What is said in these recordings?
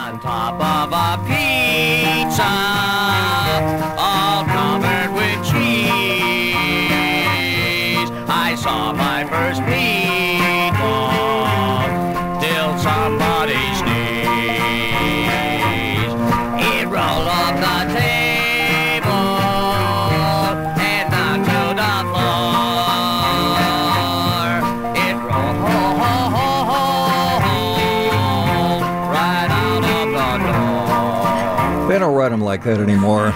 on top of a pizza, all covered with cheese. I saw my first meatball till somebody sneezed. It rolled off the table and down to the floor. It rolled right out of the door. They don't write them like that anymore.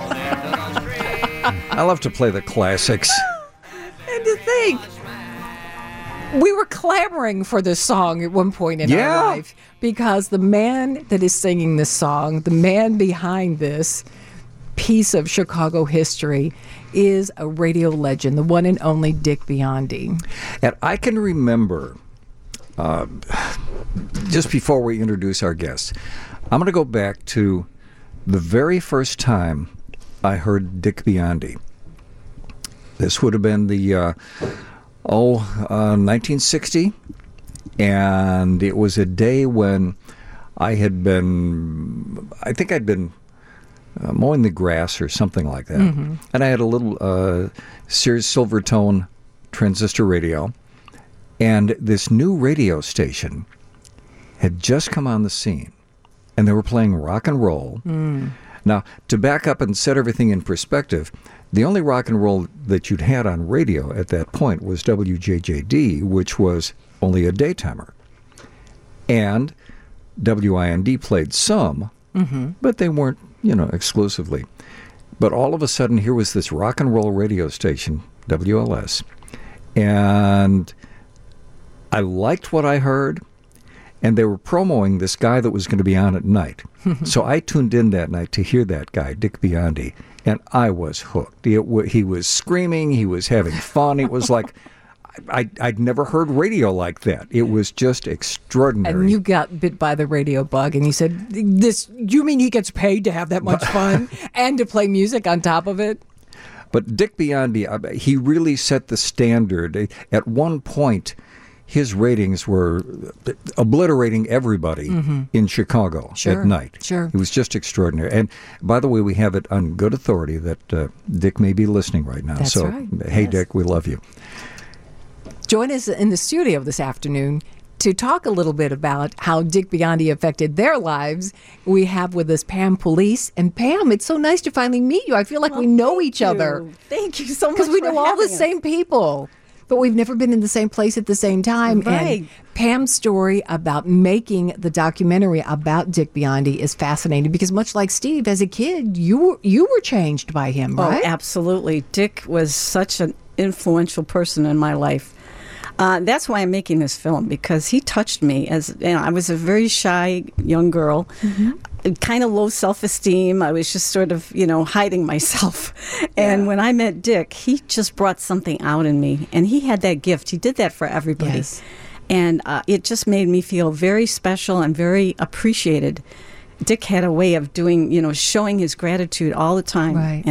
I love to play the classics. And to think, we were clamoring for this song at one point in our life because the man that is singing this song, the man behind this piece of Chicago history, is a radio legend, the one and only Dick Biondi. And I can remember, just before we introduce our guests, I'm going to go back to the very first time I heard Dick Biondi. This would have been the 1960, and it was a day when I had been, I think I'd been mowing the grass or something like that, and I had a little Sears Silvertone transistor radio, and this new radio station had just come on the scene, and they were playing rock and roll. Now, to back up and set everything in perspective, the only rock and roll that you'd had on radio at that point was WJJD, which was only a daytimer. And WIND played some, but they weren't, exclusively. But all of a sudden, here was this rock and roll radio station, WLS, and I liked what I heard, and they were promoting this guy that was going to be on at night. So I tuned in that night to hear that guy, Dick Biondi, and I was hooked. He was screaming. He was having fun. It was like I'd never heard radio like that. It was just extraordinary. And you got bit by the radio bug, and you said, you mean he gets paid to have that much fun and to play music on top of it? But Dick Biondi, he really set the standard. At one point, his ratings were obliterating everybody in Chicago at night. Sure. It was just extraordinary. And by the way, we have it on good authority that Dick may be listening right now. That's so, right. Hey, Yes. Dick, we love you. Join us in the studio this afternoon to talk a little bit about how Dick Biondi affected their lives. We have with us Pam Police. And Pam, it's so nice to finally meet you. I feel like we know each other. Thank you so much. Because we know all the same people. But we've never been in the same place at the same time. Right. And Pam's story about making the documentary about Dick Biondi is fascinating because much like Steve, as a kid, you were changed by him, right? Oh, absolutely. Dick was such an influential person in my life. That's why I'm making this film, because he touched me. I was a very shy young girl, kind of low self-esteem. I was just sort of, hiding myself. And when I met Dick, he just brought something out in me. And he had that gift. He did that for everybody. Yes. And it just made me feel very special and very appreciated. Dick had a way of doing, showing his gratitude all the time. Right.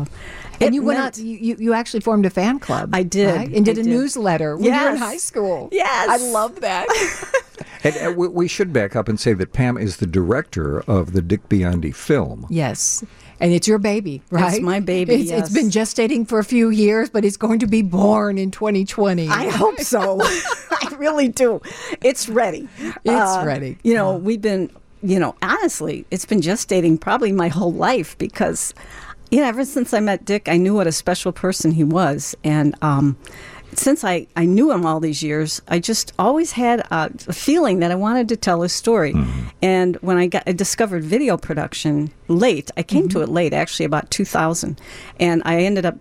And And you went out. You actually formed a fan club. I did, right? And did I a did. newsletter when you were in Yes. high school. Yes. I love that. And we should back up and say that Pam is the director of the Dick Biondi film. Yes. And it's your baby, right? It's my baby, It's yes. been gestating for a few years, but it's going to be born in 2020. I hope so. I really do. It's ready. It's ready. We've been, honestly, it's been gestating probably my whole life because, ever since I met Dick, I knew what a special person he was. And since I knew him all these years, I just always had a feeling that I wanted to tell his story. And when I discovered video production late, I came to it late, actually about 2000. And I ended up,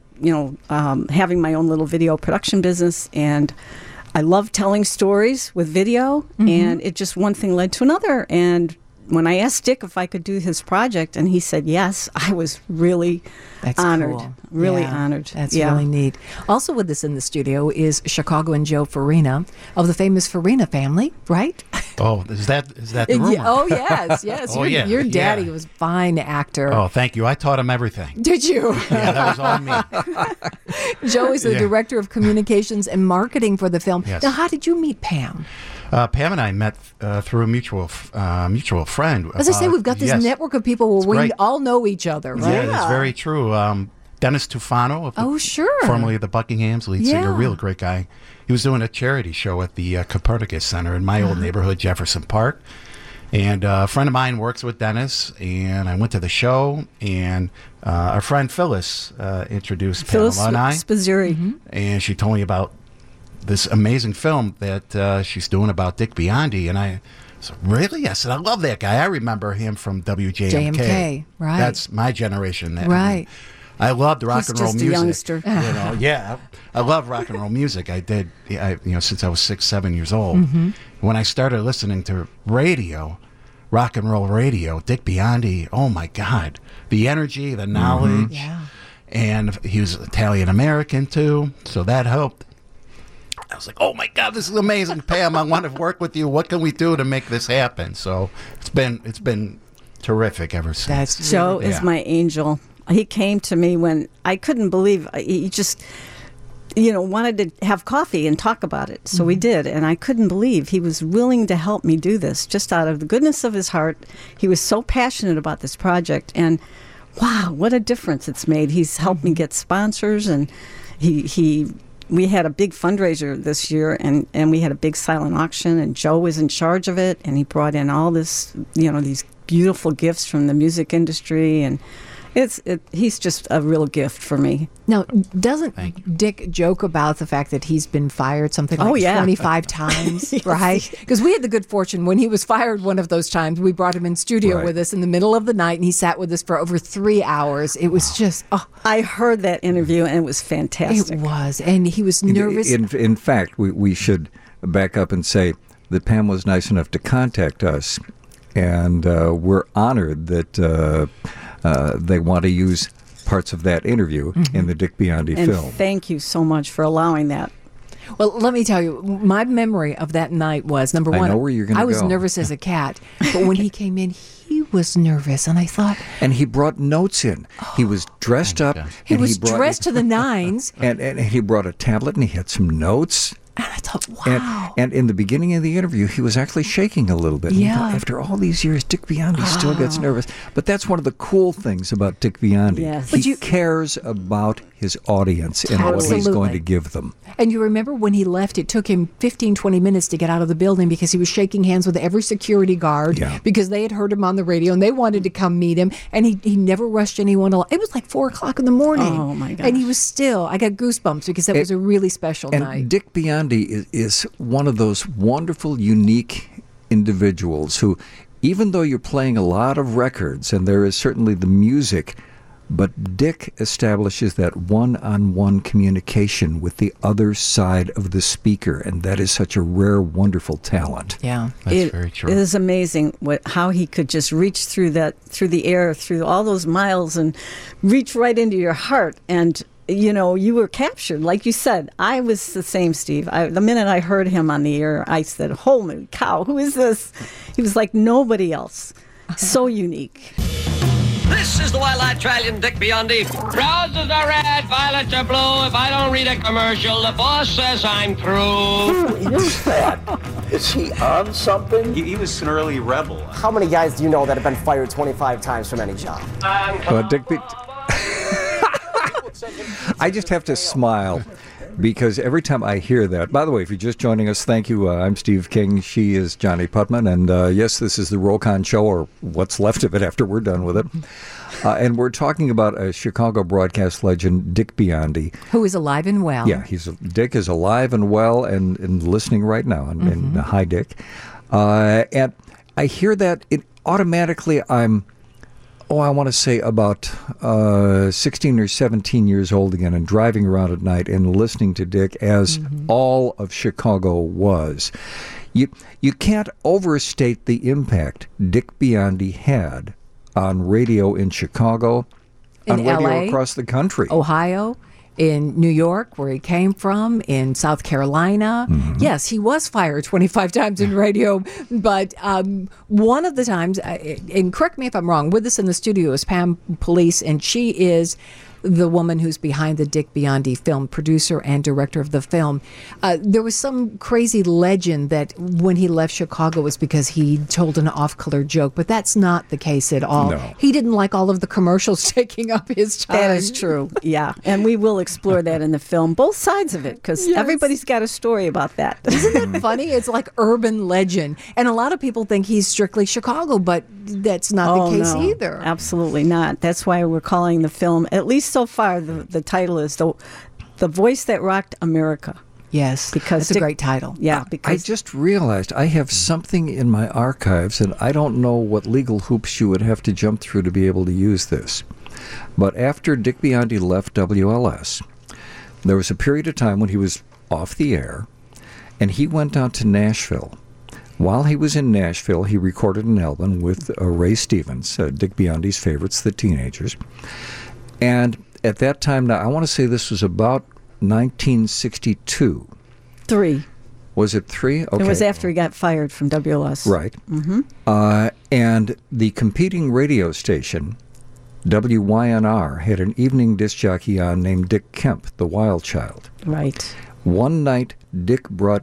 having my own little video production business. And I love telling stories with video. And it just one thing led to another. And when I asked Dick if I could do his project, and he said yes, I was really That's honored. cool. Really Yeah, honored. That's really neat. Also with us in the studio is Chicagoan Joe Farina of the famous Farina family, right? Oh, is that the rumor? Oh, yes, yes. Oh, yeah, Your daddy yeah. was a fine actor. Oh, thank you. I taught him everything. Did you? Yeah, that was all me. Joe is the Yeah. director of communications and marketing for the film. Yes. Now, how did you meet Pam? Pam and I met through a mutual friend. As I say, we've got this yes. network of people where we great. all know each other, right? Yeah, that's very true. Dennis Tufano, of Oh, sure. formerly of the Buckinghams, lead singer, Yeah. real great guy. He was doing a charity show at the Copernicus Center in my old neighborhood, Jefferson Park. And a friend of mine works with Dennis, and I went to the show, and our friend Phyllis introduced Phyllis Pamela and I, Spizzeri. and she told me about this amazing film that she's doing about Dick Biondi, and I said, really? I said, I love that guy. I remember him from WJMK. JMK, right. That's my generation. Right. I loved rock He's and roll just a music. youngster. You know, yeah, I love rock and roll music. I did, since I was 6, 7 years old. Mm-hmm. When I started listening to radio, rock and roll radio, Dick Biondi, oh my God, the energy, the knowledge, Yeah. and he was Italian American too, so that helped. I was like, oh my God, this is amazing, Pam. I want to work with you. What can we do to make this happen? So it's been terrific ever since. That's Joe Yeah. is my angel. He came to me when I couldn't believe he just, wanted to have coffee and talk about it. So we did, and I couldn't believe he was willing to help me do this just out of the goodness of his heart. He was so passionate about this project, and wow, what a difference it's made. He's helped me get sponsors, and we had a big fundraiser this year, and we had a big silent auction, and Joe was in charge of it, and he brought in all this, these beautiful gifts from the music industry, and he's just a real gift for me. Now, doesn't Thank Dick joke about the fact that he's been fired something like Oh, yeah. 25 times, right? Because we had the good fortune when he was fired one of those times, we brought him in studio Right. with us in the middle of the night, and he sat with us for over 3 hours. It was just, I heard that interview, and it was fantastic. it was. And he was nervous. In fact, we should back up and say that Pam was nice enough to contact us, and we're honored that they want to use parts of that interview in the Dick Biondi And film. thank you so much for allowing that. Well, let me tell you, my memory of that night was, number I one, know where you're gonna I was go. nervous as a cat, but when he came in, he was nervous, and I thought, And he brought notes in. He was dressed up. gosh. he and was brought- dressed to the nines, and he brought a tablet and he had some notes. and I thought, And, wow. and in the beginning of the interview, he was actually shaking a little bit. And you Yeah. thought, after all these years, Dick Biondi still gets nervous. But that's one of the cool things about Dick Biondi. Yes. But He you- cares about his audience and what he's Absolutely. going to give them. And you remember when he left, it took him 15, 20 minutes to get out of the building because he was shaking hands with every security guard Yeah. because they had heard him on the radio and they wanted to come meet him. And he never rushed anyone along. It was like 4 o'clock in the morning. Oh, my gosh. And he was still, I got goosebumps because that was a really special And night. Dick Biondi is one of those wonderful, unique individuals who, even though you're playing a lot of records, and there is certainly the music, but Dick establishes that one-on-one communication with the other side of the speaker, and that is such a rare, wonderful talent. Yeah. That's very true. It is amazing how he could just reach through the air, through all those miles, and reach right into your heart. And you were captured, like you said. I was the same, Steve. The minute I heard him on the air, I said, "Holy cow, who is this?" He was like nobody else. So unique. This is the Wild-Eyed Australian Dick Biondi. Roses are red, violets are blue. If I don't read a commercial, the boss says I'm through. Who is that? Is he on something? He was an early rebel. How many guys do you know that have been fired 25 times from any job? I just have to smile because every time I hear that, by the way, if you're just joining us, thank you. I'm Steve King. She is Johnny Putman. And yes, this is the Roll Con Show, or what's left of it after we're done with it. And we're talking about a Chicago broadcast legend, Dick Biondi. Who is alive and well. Yeah, Dick is alive and well and listening right now. And hi, Dick. And I hear that automatically I want to say about 16 or 17 years old again, and driving around at night and listening to Dick as all of Chicago was. You can't overstate the impact Dick Biondi had on radio in Chicago, In on radio LA, across the country. Ohio, in New York, where he came from, in South Carolina. Yes, he was fired 25 times in radio, but one of the times, and correct me if I'm wrong, with us in the studio is Pam Police, and she is the woman who's behind the Dick Biondi film, producer and director of the film. There was some crazy legend that when he left Chicago was because he told an off-color joke, but that's not the case at all. No. He didn't like all of the commercials taking up his time. That is true, yeah. And we will explore that in the film, both sides of it, because Yes. everybody's got a story about that. Isn't that funny? It's like urban legend. And a lot of people think he's strictly Chicago, but that's not the case no, either. Absolutely not. That's why we're calling the film, at least so far, the title is The Voice That Rocked America. Yes, Because that's a great title. Yeah, I because just realized I have something in my archives, and I don't know what legal hoops you would have to jump through to be able to use this. But after Dick Biondi left WLS, there was a period of time when he was off the air, and he went down to Nashville. While he was in Nashville, he recorded an album with Ray Stevens, Dick Biondi's favorites, the Teenagers. And at that time, now I want to say this was about 1962. 3. Was it 3? Okay. It was after he got fired from WLS. Right. And the competing radio station, WYNR, had an evening disc jockey on named Dick Kemp, the Wild Child. Right. One night, Dick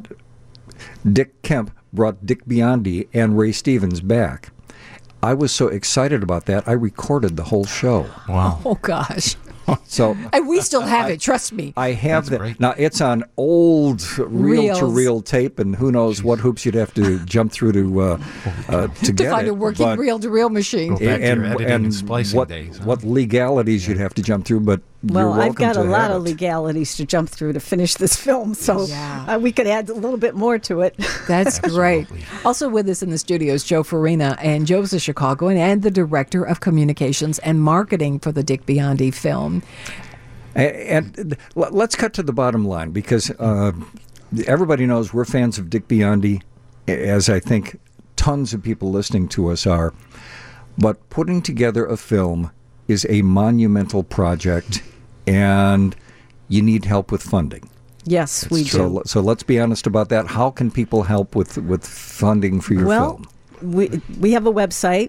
Kemp brought Dick Biondi and Ray Stevens back. I was so excited about that, I recorded the whole show. Wow. Oh, gosh. So And we still have it, trust me. I have That's that. great. Now, it's on old reel-to-reel Reels. tape, and who knows what hoops you'd have to jump through to To get find it. a working but- reel-to-reel machine. Go back to your editing and splicing what, days, huh? what legalities you'd have to jump through, but you're Well, welcome I've got to a lot have of it. legalities to jump through to finish this film, so Yeah. we could add a little bit more to it. That's great. Absolutely. Also with us in the studio is Joe Farina, and Joe's a Chicagoan and the director of communications and marketing for the Dick Biondi film. And let's cut to the bottom line, because everybody knows we're fans of Dick Biondi, as I think tons of people listening to us are. But putting together a film is a monumental project, and you need help with funding. Yes, we do. So let's be honest about that. How can people help with funding for your Well, film? we have a website,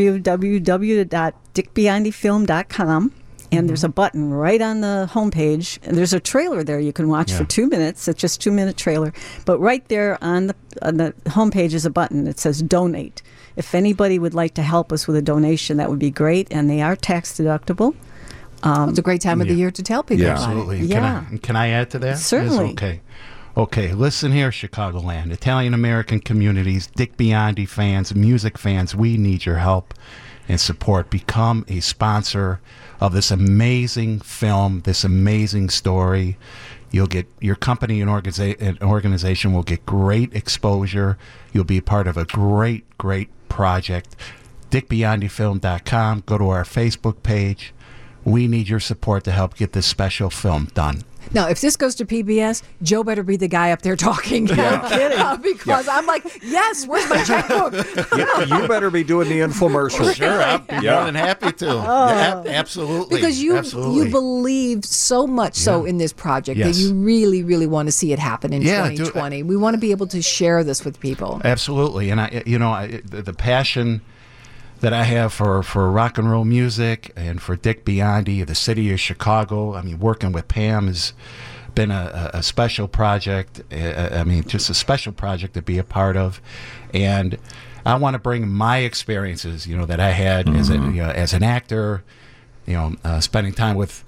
www.dickbiondyfilm.com. And there's a button right on the homepage, and there's a trailer there you can watch for 2 minutes. It's just 2-minute trailer, but right there on the homepage is a button that says "Donate." If anybody would like to help us with a donation, that would be great, and they are tax deductible. It's a great time of the year to tell people Yeah. about it. Absolutely. Yeah. Can I add to that? Certainly. Yes, okay. Okay, listen here, Chicagoland, Italian-American communities, Dick Biondi fans, music fans, we need your help and support. Become a sponsor of this amazing film, this amazing story. You'll get your company and organization will get great exposure. You'll be a part of a great project. DickBiondyFilm.com. Go to our Facebook page. We need your support to help get this special film done. Now, if this goes to PBS, Joe better be the guy up there talking. Because I'm like, yes, where's my checkbook? You better be doing the infomercial. Sure, I'd be more than happy to. Yeah, absolutely. Because you Absolutely. believe so much so in this project Yes. that you really, really want to see it happen in Yeah, 2020. We want to be able to share this with people. Absolutely, and the passion that I have for rock and roll music and for Dick Biondi, the city of Chicago. I mean, working with Pam has been a special project. Just a special project to be a part of, and I want to bring my experiences, that I had as an actor. Spending time with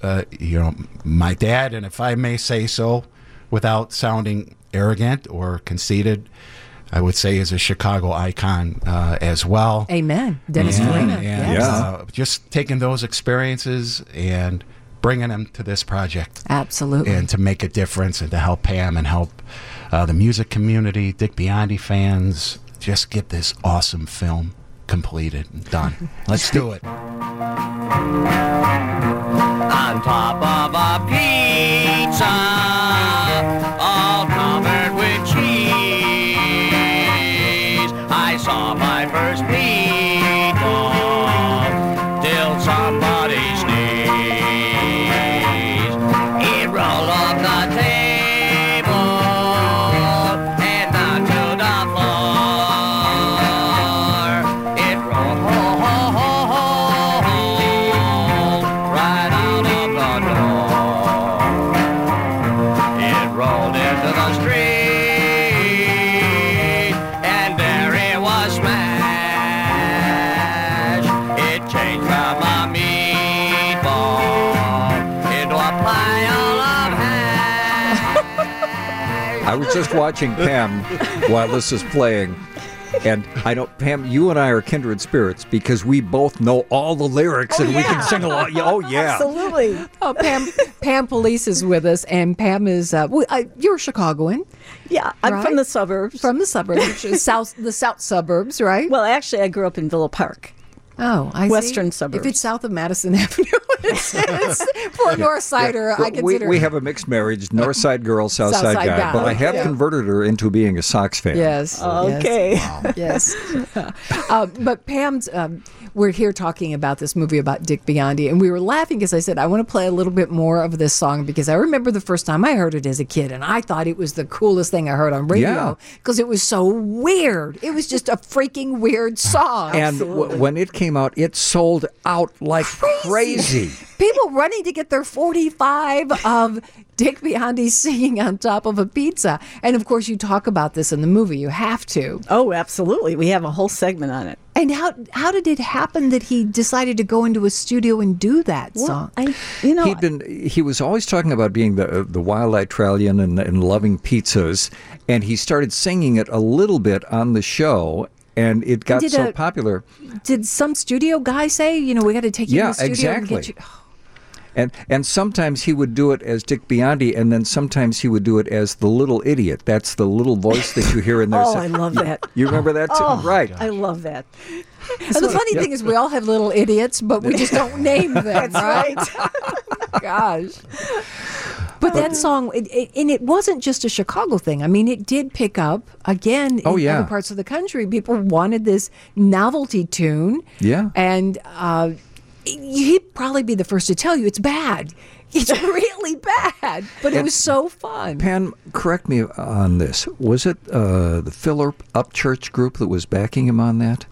my dad, and if I may say so, without sounding arrogant or conceited, I would say is a Chicago icon as well. Amen. Dennis And- Farina. and, Yes. just taking those experiences and bringing them to this project. Absolutely. And to make a difference and to help Pam and help the music community, Dick Biondi fans, just get this awesome film completed and done. Let's do it. On top of a pizza, all covered with cheese, I saw my first meatball till somebody sneezed. It rolled off the table and down to the floor. It rolled right out of the change from a meatball into a pile of hay. I was just watching Pam while this is playing. And I know, Pam, you and I are kindred spirits because we both know all the lyrics and we can sing along. Oh, yeah. Absolutely. Oh, Pam Police is with us, and Pam is, you're a Chicagoan. Yeah, I'm Right? from the suburbs. From the suburbs, the south suburbs, right? Well, actually, I grew up in Villa Park. Oh, I see. Western suburbs. If it's south of Madison Avenue, it's for a North Sider, I consider. We have a mixed marriage, North Side girl, South Side Side guy. guy. But I have Okay. converted her into being a Sox fan. Yes. Okay. Yes. But Pam's, we're here talking about this movie about Dick Biondi, and we were laughing because I said, I want to play a little bit more of this song because I remember the first time I heard it as a kid, and I thought it was the coolest thing I heard on radio because it was so weird. It was just a freaking weird song. And when it came out, it sold out like crazy. People running to get their 45 of Dick Biondi singing on top of a pizza. And of course, you talk about this in the movie. You have to. Oh, absolutely. We have a whole segment on it. And how did it happen that he decided to go into a studio and do that song? He was always talking about being the wild-eyed Australian and loving pizzas, and he started singing it a little bit on the show. And it got so popular. Did some studio guy say, we got to take you to the studio exactly. and get you? And sometimes he would do it as Dick Biondi, and then sometimes he would do it as the little idiot. That's the little voice that you hear in there. Oh, I love that. You remember that too? Oh, right. I love that. And the funny thing is we all have little idiots, but we just don't name them, That's right? Gosh. But that song, and it wasn't just a Chicago thing. I mean, it did pick up, again, in other parts of the country. People wanted this novelty tune. Yeah. And he'd probably be the first to tell you it's bad. It's really bad, but it was so fun. Pam, correct me on this. Was it the Philip Upchurch group that was backing him on that?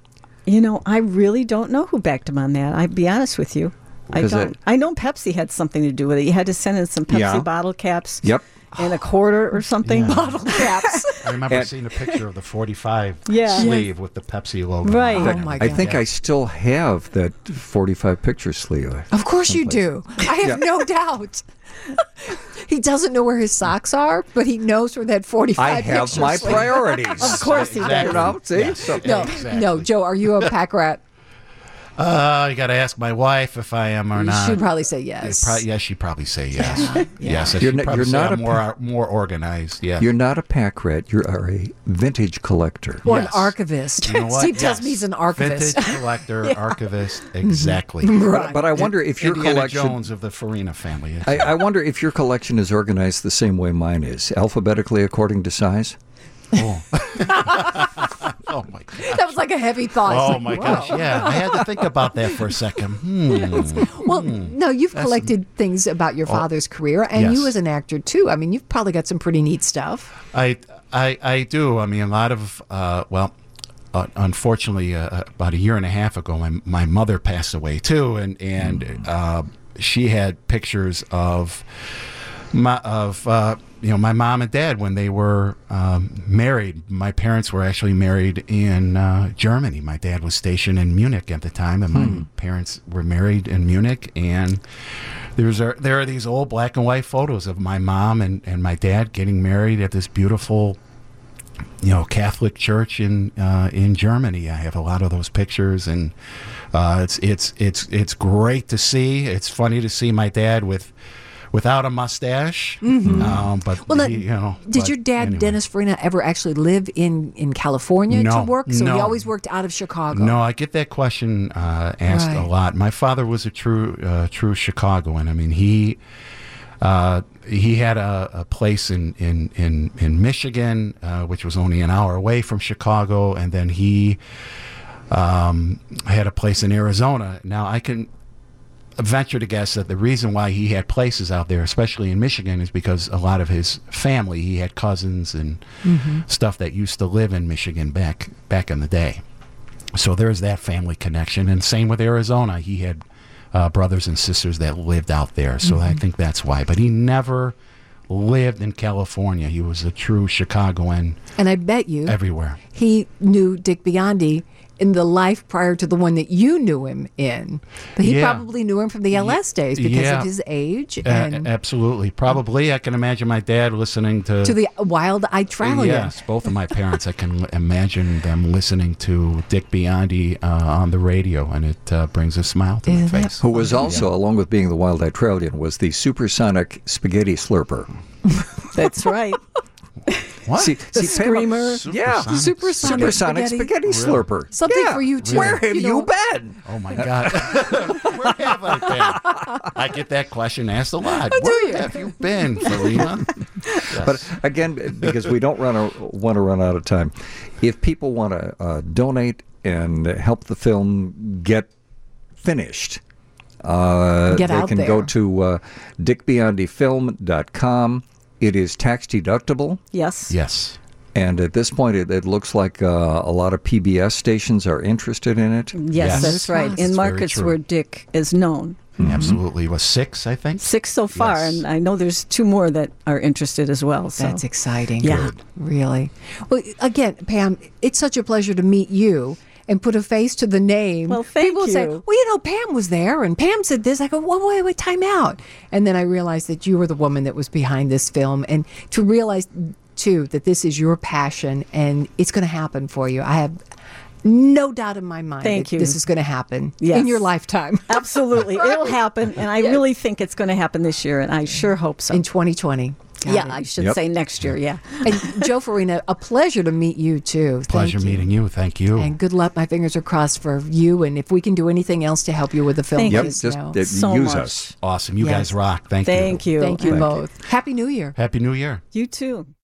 I really don't know who backed him on that. I'll be honest with you. I don't. I know Pepsi had something to do with it. You had to send in some Pepsi bottle caps. Yep. And a quarter or something. Yeah. Bottle caps. I remember seeing a picture of the 45 Yeah. sleeve with the Pepsi logo. Right. on it. Oh, my I God. think I still have that 45 picture sleeve. Of course you do. I have no doubt. He doesn't know where his socks are, but he knows where that 45 I have picture my sleeve- priorities. Of course he Exactly. does. See? Yes. So- No, Exactly. no, Joe, are you a pack rat? You got to ask my wife if I am or not. She'd probably say yes. Yes, she'd probably say yes. Yes, You're she'd not- probably you're say not I'm more organized. Yeah. You're not a pack rat. You are a vintage collector. Or Yes. an archivist. You know what? Steve tells Yes. me he's an archivist. Vintage collector, archivist, exactly. Right. But I wonder if your Indiana collection. Jones of the Farina family. Is. I wonder if your collection is organized the same way mine is, alphabetically according to size. Oh. Oh my god. That was like a heavy thought. It's Oh like, my whoa. gosh! Yeah, I had to think about that for a second. Well, no, you've collected things about your father's career, and Yes. you as an actor too. I mean, you've probably got some pretty neat stuff. I do. I mean, a lot of unfortunately, about a year and a half ago, my mother passed away too, and she had pictures of my mom and dad when they were married. My parents were actually married in Germany. My dad was stationed in Munich at the time, and my parents were married in Munich. And there are these old black and white photos of my mom and my dad getting married at this beautiful, Catholic church in Germany. I have a lot of those pictures, and it's great to see. It's funny to see my dad without a mustache. But Well, did but your dad, anyway. Dennis Farina, ever actually live in California to No, work? So he no. always worked out of Chicago. No, I get that question asked a Right. lot. My father was a true Chicagoan. I mean, he had a place in Michigan, which was only an hour away from Chicago, and then he had a place in Arizona. Now, I can venture to guess that the reason why he had places out there, especially in Michigan, is because a lot of his family, he had cousins and stuff that used to live in Michigan back in the day. So there's that family connection. And same with Arizona. He had brothers and sisters that lived out there. So I think that's why. But he never lived in California. He was a true Chicagoan And I bet you everywhere. he knew Dick Biondi in the life prior to the one that you knew him in. But he probably knew him from the LS days because of his age. And absolutely. Probably. I can imagine my dad listening to the Wild-Eyed Traveler. Yes, both of my parents. I can imagine them listening to Dick Biondi on the radio, and it brings a smile to my face. Who was also, along with being the Wild-Eyed Traveler, was the supersonic spaghetti slurper. That's right. What? The screamer. Supersonic spaghetti slurper. Something for you too. Where have you been? Oh my God. Where have I been? I get that question asked a lot. Where have you been, Farina? Yes. But again, because we don't want to run out of time, if people want to donate and help the film get finished, they can go to dickbiondyfilm.com. It is tax deductible. Yes. Yes. And at this point, it looks like a lot of PBS stations are interested in it. Yes, that's right. In markets where Dick is known. Absolutely. It was 6, I think. 6 so far, and I know there's 2 more that are interested as well. So. That's exciting. Yeah. Really. Well, again, Pam, it's such a pleasure to meet you and put a face to the name. Well, thank People you. say, well, Pam was there, and Pam said this. I go, wait, time out. And then I realized that you were the woman that was behind this film. And to realize, too, that this is your passion, and it's going to happen for you. I have no doubt in my mind that this is going to happen in your lifetime. Absolutely. It'll happen, and I really think it's going to happen this year, and I sure hope so. In 2020. I should say next year, And Joe Farina, a pleasure to meet you, too. Pleasure meeting you. Thank you. And good luck. My fingers are crossed for you. And if we can do anything else to help you with the film, just so use much. us. Awesome. You guys rock. Thank you. Thank you. Thank you both. Happy New Year. Happy New Year. You too.